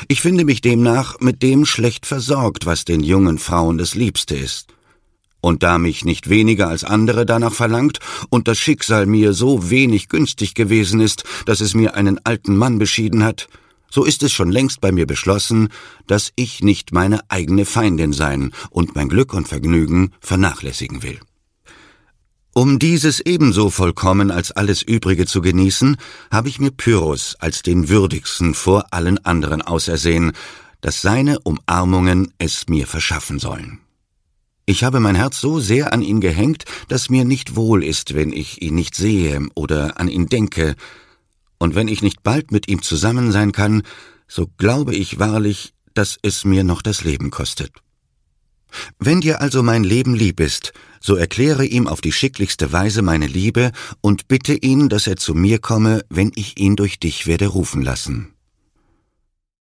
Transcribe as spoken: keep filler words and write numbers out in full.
Ich finde mich demnach mit dem schlecht versorgt, was den jungen Frauen das Liebste ist. Und da mich nicht weniger als andere danach verlangt und das Schicksal mir so wenig günstig gewesen ist, dass es mir einen alten Mann beschieden hat, so ist es schon längst bei mir beschlossen, dass ich nicht meine eigene Feindin sein und mein Glück und Vergnügen vernachlässigen will. Um dieses ebenso vollkommen als alles Übrige zu genießen, habe ich mir Pyrrhus als den würdigsten vor allen anderen ausersehen, dass seine Umarmungen es mir verschaffen sollen. Ich habe mein Herz so sehr an ihn gehängt, dass mir nicht wohl ist, wenn ich ihn nicht sehe oder an ihn denke, und wenn ich nicht bald mit ihm zusammen sein kann, so glaube ich wahrlich, dass es mir noch das Leben kostet. Wenn dir also mein Leben lieb ist, so erkläre ihm auf die schicklichste Weise meine Liebe und bitte ihn, dass er zu mir komme, wenn ich ihn durch dich werde rufen lassen.